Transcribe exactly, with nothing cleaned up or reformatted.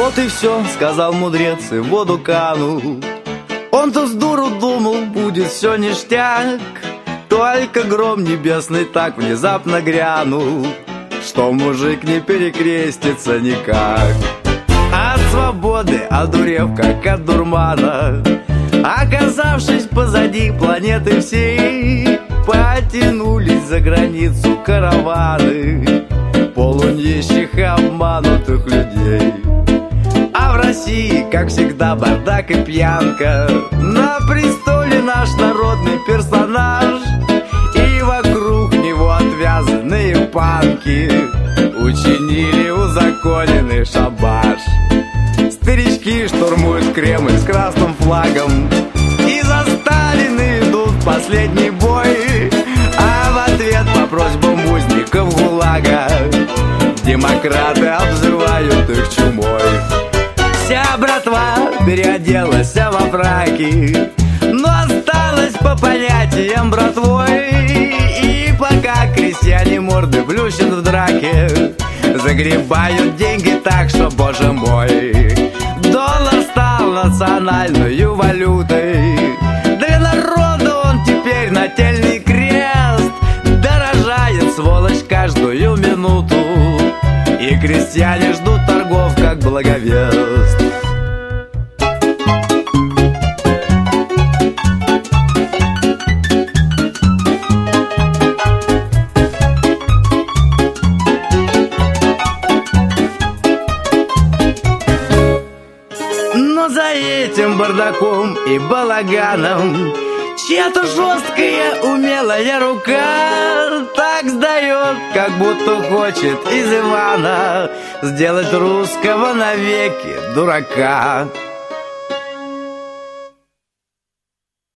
Вот и все, сказал мудрец, и в воду канул. Он-то с дуру думал, будет все ништяк, только гром небесный так внезапно грянул, что мужик не перекрестится никак. От свободы, одурев как от дурмана, оказавшись позади планеты всей, потянулись за границу караваны полунищих и обманутых людей. А в России, как всегда, бардак и пьянка, на престоле наш народный персонаж, и вокруг него отвязанные панки учинили узаконенный шабаш. Старички штурмуют Кремль с красным флагом, и за Сталина идут в последний бой, а в ответ по просьбам узников ГУЛАГа демократы обзывают их чумой. Вся братва переоделась во фраки, но осталась по понятиям братвой. И пока крестьяне морды плющат в драке, загребают деньги так, что, боже мой, доллар стал национальной валютой. Для народа он теперь нательный крест, дорожает сволочь каждую минуту, и крестьяне ждут торгов как благовест. Но за этим бардаком и балаганом чья-то жесткая умелая рука так сдает, как будто хочет из Ивана сделать русского навеки дурака.